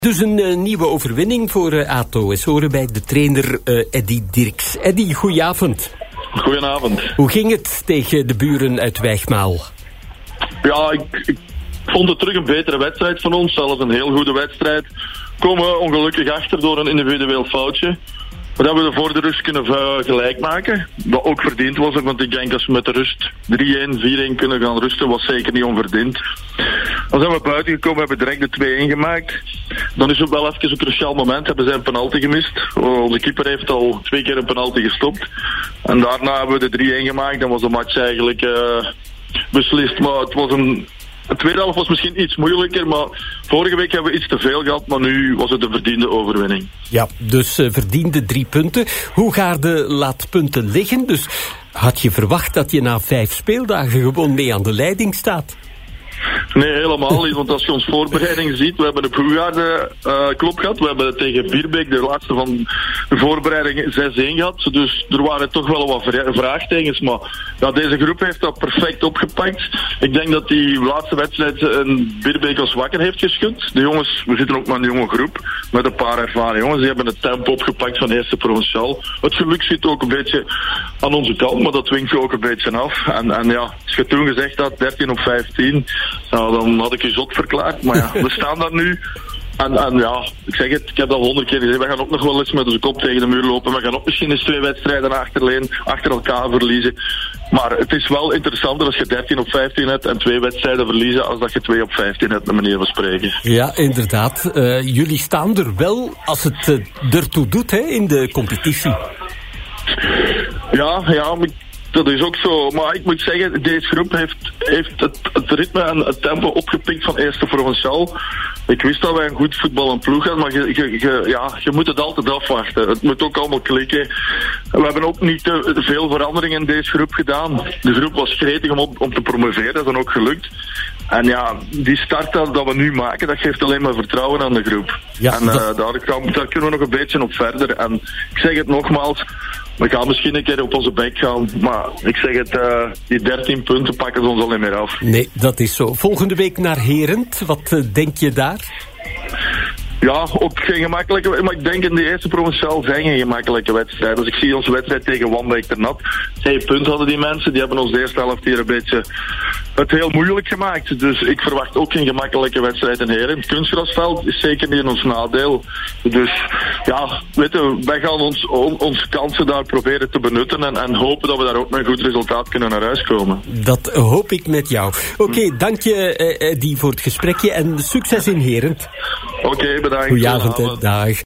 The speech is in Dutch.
Dus een nieuwe overwinning voor ATO. Eens horen bij de trainer Eddy Dirks. Eddy, goedenavond. Goedenavond. Hoe ging het tegen de buren uit Wijgmaal? Ja, ik vond het terug een betere wedstrijd van ons. Zelfs een heel goede wedstrijd. Komen ongelukkig achter door een individueel foutje. Maar dat we er voor de rust kunnen gelijk maken. Wat ook verdiend was, want ik denk als we met de rust 3-1, 4-1 kunnen gaan rusten, was zeker niet onverdiend. Dan zijn we buiten gekomen, hebben direct de 2-1 gemaakt. Dan is het wel even een cruciaal moment, hebben zij een penalty gemist. Onze keeper heeft al 2 keer een penalty gestopt. En daarna hebben we de 3-1 gemaakt, dan was de match eigenlijk beslist. Maar het was de tweede helft was misschien iets moeilijker, maar vorige week hebben we iets te veel gehad, maar nu was het een verdiende overwinning. Ja, dus verdiende 3 punten. Hoe Gaarde laat punten liggen? Dus had je verwacht dat je na 5 speeldagen gewoon mee aan de leiding staat? Nee, helemaal niet, want als je ons voorbereiding ziet, we hebben een Gaarde klop gehad, we hebben tegen Bierbeek de laatste van de voorbereiding 6-1 gehad, dus er waren toch wel wat vraagtekens, maar ja, deze groep heeft dat perfect opgepakt. Ik denk dat die laatste wedstrijd Bierbeek als wakker heeft geschud. De jongens, we zitten ook met een jonge groep, met een paar ervaren jongens, die hebben het tempo opgepakt van eerste provinciaal. Het geluk zit ook een beetje aan onze kant, maar dat dwingt je ook een beetje af. En ja, als je toen gezegd had, 13 op 15... Nou, dan had ik je zot verklaard. Maar ja, we staan daar nu. En ja, ik zeg het, ik heb dat al 100 keer gezegd. We gaan ook nog wel eens met onze kop tegen de muur lopen. We gaan ook misschien eens 2 wedstrijden achter elkaar verliezen. Maar het is wel interessanter als je 13 op 15 hebt en 2 wedstrijden verliezen, als dat je 2 op 15 hebt, de manier van spreken. Ja, inderdaad. Jullie staan er wel als het ertoe doet, hè, in de competitie. Ja, dat is ook zo, maar ik moet zeggen, deze groep heeft het ritme en het tempo opgepikt van eerste provinciaal. Ik wist dat wij een goed voetballend ploeg hadden, maar je moet het altijd afwachten. Het moet ook allemaal klikken. We hebben ook niet te veel veranderingen in deze groep gedaan. De groep was gretig om te promoveren, dat is dan ook gelukt. En ja, die start dat we nu maken, dat geeft alleen maar vertrouwen aan de groep. Ja, en daar kunnen we nog een beetje op verder. En ik zeg het nogmaals, we gaan misschien een keer op onze bek gaan, maar ik zeg het, die 13 punten pakken ze ons al niet meer af. Nee, dat is zo. Volgende week naar Herent, wat denk je daar? Ja, ook geen gemakkelijke, maar ik denk in de eerste provinciaal zijn geen gemakkelijke wedstrijd. Als ik zie onze wedstrijd tegen Wandijk ter Nat, 2 punten hadden die mensen, die hebben ons de eerste helft hier een beetje het heel moeilijk gemaakt. Dus ik verwacht ook geen gemakkelijke wedstrijd in Heren. Het kunstgrasveld is zeker niet in ons nadeel. Dus ja, weet je, wij gaan onze kansen daar proberen te benutten en hopen dat we daar ook met een goed resultaat kunnen naar huis komen. Dat hoop ik met jou. Oké, dank je Eddy voor het gesprekje en succes in Heren. Oké, bedankt. Goedenavond, dag.